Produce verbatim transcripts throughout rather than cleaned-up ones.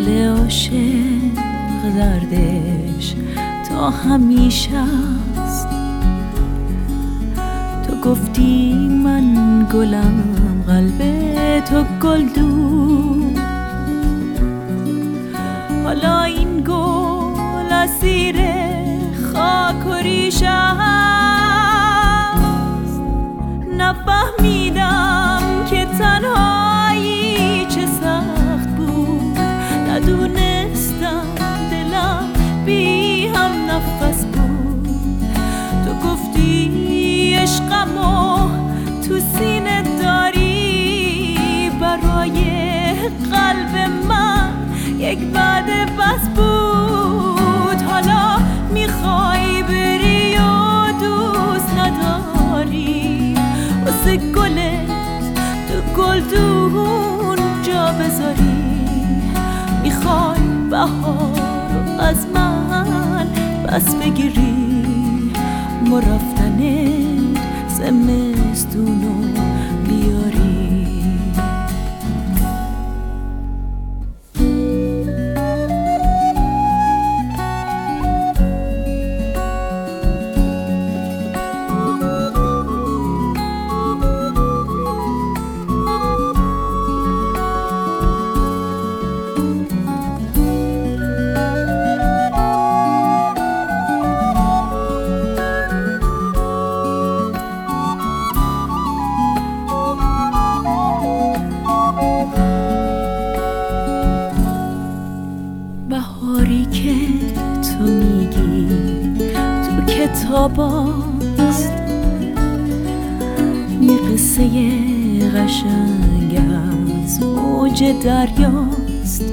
دل عاشق دردش تا همیشه است. تو گفتی من گلم، قلب تو گل دو، حالا این گل اسیر خاک و ریشه است. نفهمیدم که تنهایی چه سخت بود، ندونستم دلم بی هم نفس بود. تو گفتی عشقمو تو سینه داری، برای قلب من یک بعد بس بود. حالا میخوای بری و دوست نداری، واسه گلت تو گلدون جا بذاری. میخوای بهار از من بس بگیری، ما رفتنت زمستونو بیاری. بهاری که تو میگی تو کتاباست، یه قصه قشنگ از موج دریاست.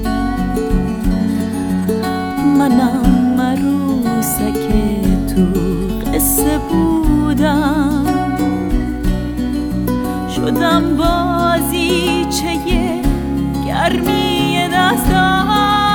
منم عروسک تو قصه بودم، شدم بازیچه گرمی دستات.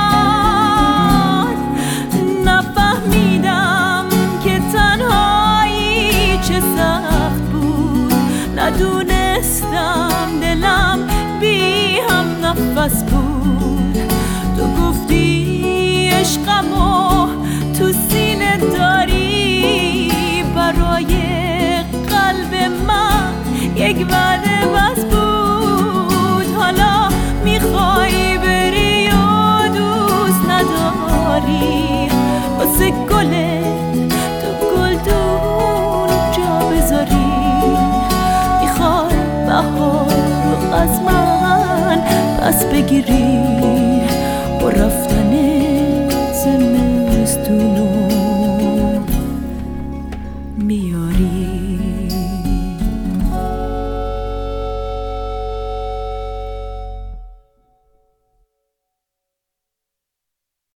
نفهمیدم که تنهایی چه سخت بود، ندونستم دلم بی هم نفس بود. تو گفتی عشقمو تو سینه داری، برای قلب من یک وعده بس بود. حالا میخوای بری و دوست نداری، واسه گلت تو گلدون جا بذاری. میخوای بهار از من پس بگیری،